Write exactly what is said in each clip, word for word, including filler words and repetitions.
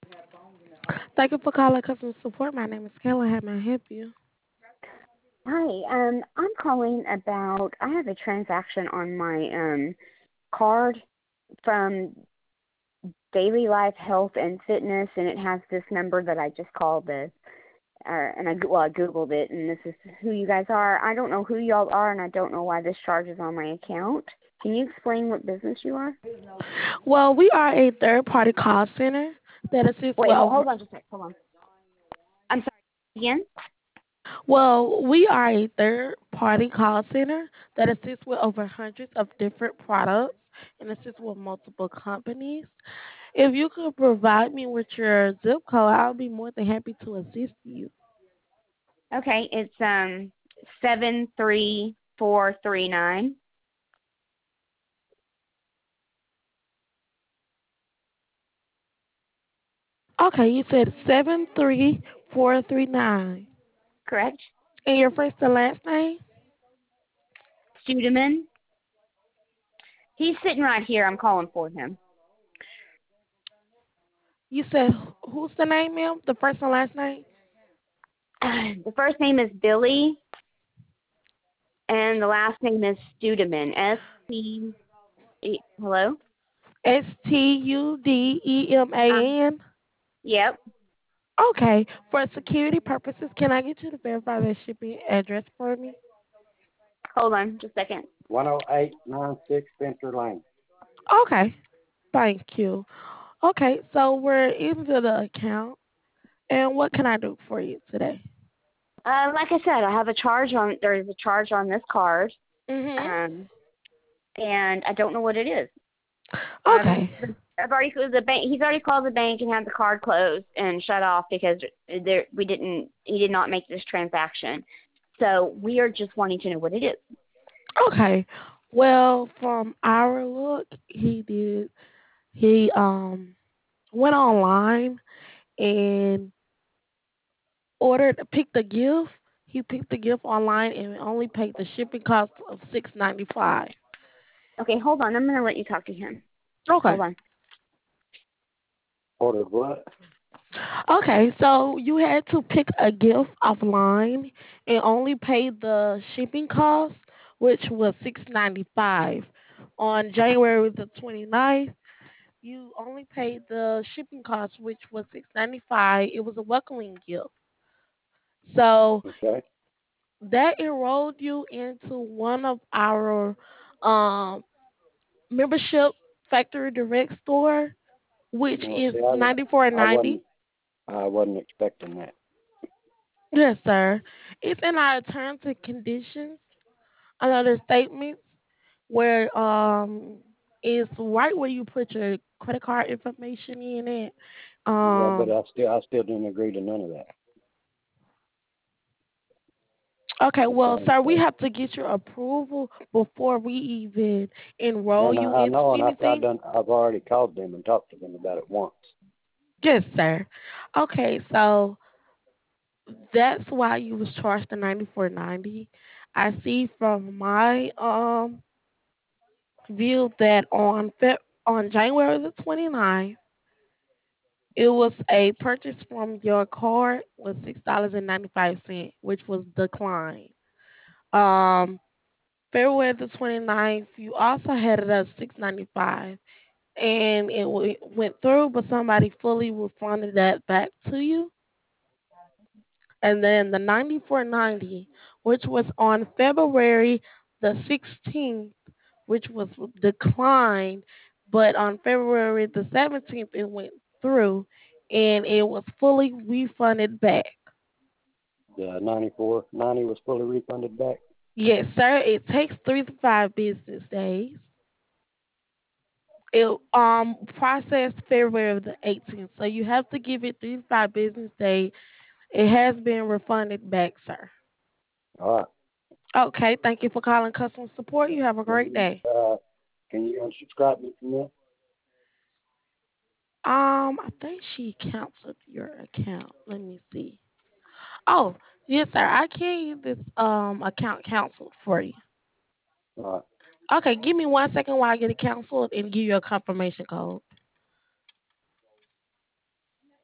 Thank you for calling customer support. My name is Kayla. How may I help you? Hi, um, I'm calling about I have a transaction on my um card from Daily Life Health and Fitness, and it has this number that I just called this, uh, and I well I googled it, and this is who you guys are. I don't know who y'all are, and I don't know why this charge is on my account. Can you explain what business you are? Well, we are a third-party call center that assists Wait, with hold, over. hold on just a sec. Hold on. I'm sorry. Again? Well, we are a third-party call center that assists with over hundreds of different products and assists with multiple companies. If you could provide me with your zip code, I'll be more than happy to assist you. Okay, it's um seven three four three nine. Okay, you said seven three four three nine, Correct? and your first and last name. Studeman. He's sitting right here. I'm calling for him. You said who's the name, ma'am? The first and last name. The first name is Billy, and the last name is Studeman. S T. E- Hello. S T U D E M Um. A N. Yep. Okay. For security purposes, can I get you to verify that shipping address for me? Hold on, just a second. one oh eight nine six Center Lane. Okay. Thank you. Okay, so we're into the account, and what can I do for you today? Uh, like I said, I have a charge on. There is a charge on this card, Mhm. um, and I don't know what it is. Um, Okay. I've already closed the bank. He's already called the bank and had the card closed and shut off because there we didn't. He did not make this transaction. So we are just wanting to know what it is. Okay. Well, from our look, he did. He um went online and ordered picked a gift. He picked the gift online and only paid the shipping cost of six ninety five. Okay, hold on. I'm gonna let you talk to him. Okay. Hold on. Ordered what? Okay, so you had to pick a gift offline and only pay the shipping cost, which was six ninety five. On January the twenty ninth, you only paid the shipping cost, which was six ninety five. It was a welcoming gift. So Okay. that enrolled you into one of our um, membership factory direct store, which No, is see, I, ninety four I ninety. wasn't, I wasn't expecting that. Yes, sir. It's in our terms and conditions. Another statement where um it's right where you put your credit card information in it. Yeah, but Um I still, I still didn't agree to none of that. okay, That's well, all I'm sir, we saying. have to get your approval before we even enroll And you I, I into know, and I've, I've anything. done, I've already called them and talked to them about it once. Yes, sir. Okay, so that's why you was charged the ninety four ninety. I see from my um view that on Feb- on January the twenty ninth, it was a purchase from your card was six dollars and ninety five cents, which was declined. Um, February the twenty ninth, you also had it at six ninety five, and it w- went through, but somebody fully refunded that back to you. And then the ninety four ninety, which was on February the sixteenth, which was declined, but on February the seventeenth it went through, and it was fully refunded back. The ninety-four ninety was fully refunded back. Yes, sir. It takes three to five business days. It um processed February the eighteenth, so you have to give it three to five business days. It has been refunded back, sir. All right. Okay, thank you for calling customer support. You have a Can great day. you, uh, can you unsubscribe me from that? Um, I think she canceled your account. Let me see. Oh, yes, sir. I can get this um account canceled for you. All right. Okay, give me one second while I get it canceled and give you a confirmation code.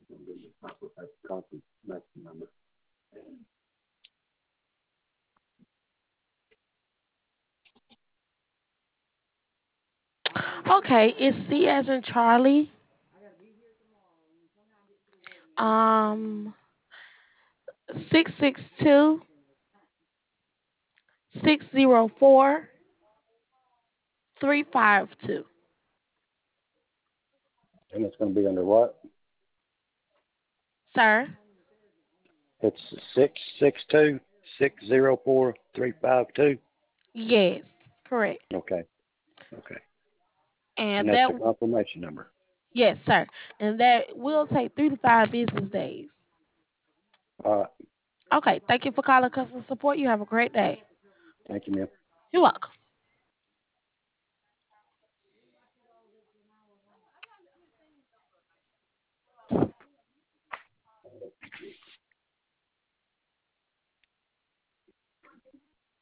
Confirmation number. Okay, it's C as in Charlie. Um, six six two six zero four three five two. And it's going to be under what? Sir? It's six six two six zero four three five two. Yes, correct. Okay. Okay. And And that's that the confirmation number. yes, sir. And that will take three to five business days. All right. Okay, thank you for calling customer support. You have a great day. Thank you, ma'am. You're welcome.